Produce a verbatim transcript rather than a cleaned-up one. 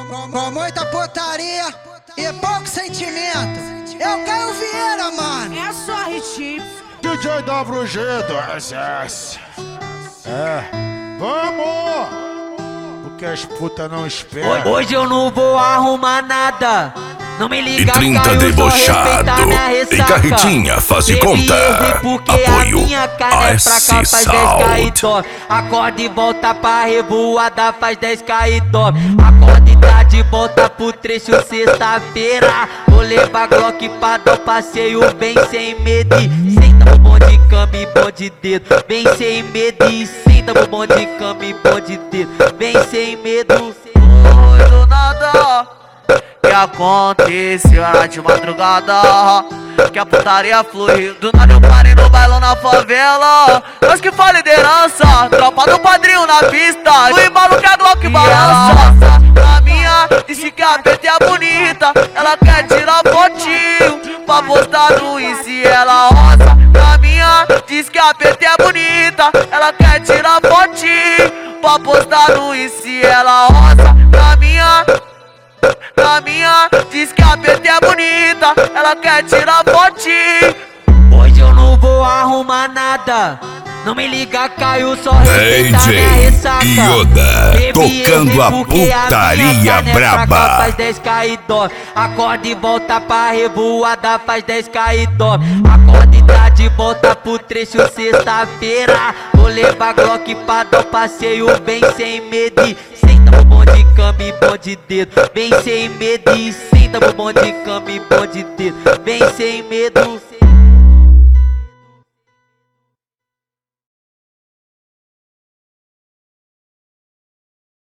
Com, com muita putaria e pouco sentimento. Eu Caio Vieira, mano. É só hit. D J W G do S S. É, vamos! Porque as putas não esperam. Hoje eu não vou arrumar nada. Não me liga, E trinta Caio, debochado. E carretinha, faz de conta. Apoio A S Salt. Acorda e volta pra revoada, faz dez K e top. Acorda e tá de volta pro trecho sexta-feira. Vou levar Glock pra dar um passeio, vem sem medo. E senta no bom de cama e bom de dedo. Vem sem medo e senta no bom de cama e bom de dedo. Vem sem medo. Oi, do nada. Que aconteceu era de madrugada, que a putaria flui. Do nada eu parei no bailão na favela. Nós que foi liderança, tropa do padrinho na pista. No embalo que a Glock balança. A minha disse que a P T é bonita, ela quer tirar fotinho pra postar no Insta e ela roça. A minha diz que a P T é bonita, ela quer tirar fotinho pra postar no Insta e ela roça. A minha Na minha, diz que a P T é bonita, ela quer tirar fotinho. Hoje eu não vou arrumar nada. Não me liga, Caio, só respeita minha ressaca. D J Yoda, Baby, tocando a putaria braba. Faz dez K e dó. Acorda e volta pra revoada, faz dez K e dó. Acorda e tá de volta pro trecho sexta-feira. Vou levar Glock pra dar um passeio, vem sem medo. Senta no bom de cama e bom de dedo. Vem sem medo e senta no bom de cama e bom de dedo. Vem sem medo.